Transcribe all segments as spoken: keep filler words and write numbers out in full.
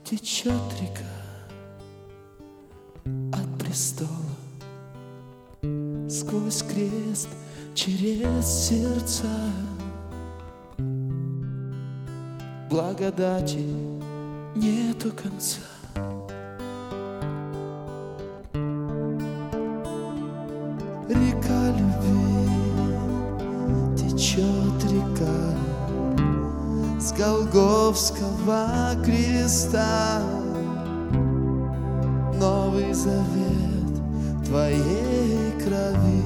Течет река от престола сквозь крест, через сердца. Благодати нету конца. Река любви, течет река с Голгофского креста. Новый завет Твоей крови.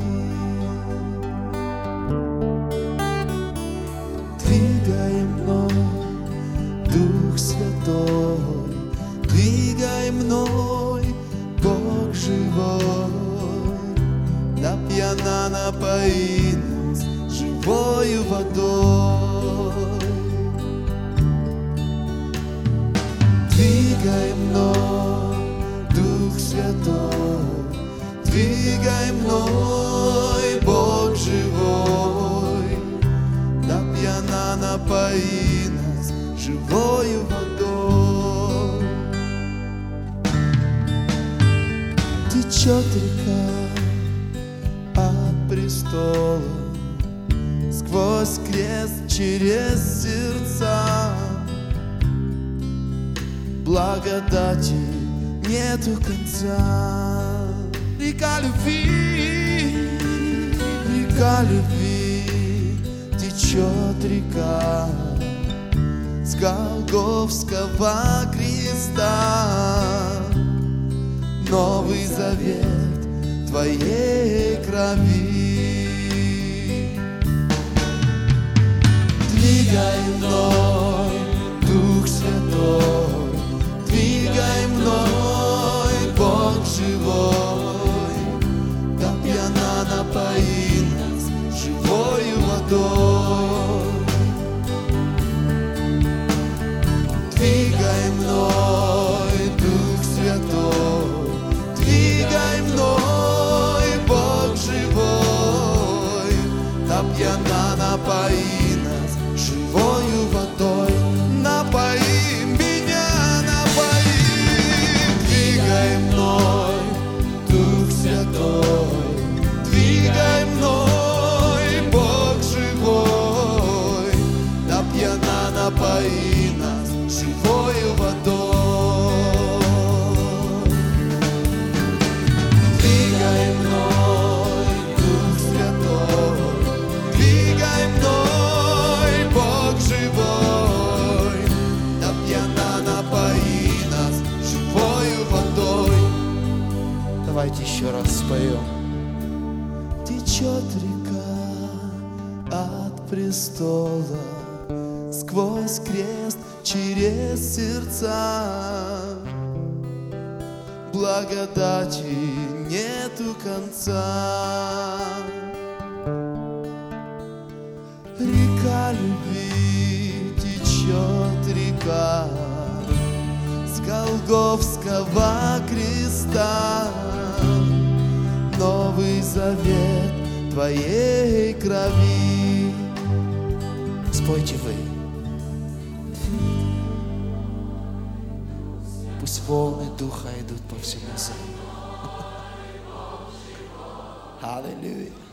Двигай мной, Дух Святой, двигай мной, Бог живой. Да пьяна напои нас живою водой. Двигай мной, Дух Святой, двигай мной, Бог живой. Да пьяна напои нас живою водой. Течет река от престола сквозь крест, через сердца. Благодати нету конца. Река любви, река любви, течет река с Голгофского креста. Новый завет Твоей крови. Двигай мной, Дух Святой, двигай мной, Бог живой. Да пьяна напои нас живою водой. Двигай мной, Дух Святой, двигай мной, Бог живой. Да пьяна напои нас живою водой. Напои меня, напои. Двигай мной, Дух Святой, двигай мной, Бог живой. Да пьяна напои нас живою водой. Двигай мной, Дух Святой, двигай мной, Бог живой. Да пьяна напои нас живою водой. Давайте еще раз споем. Течет река от престола сквозь крест, через сердца. Благодати нету конца. Река любви, течет река с Голгофского креста. Новый завет Твоей крови. Спойте вы. Пусть волны Духа идут по всему залу. Аллилуйя.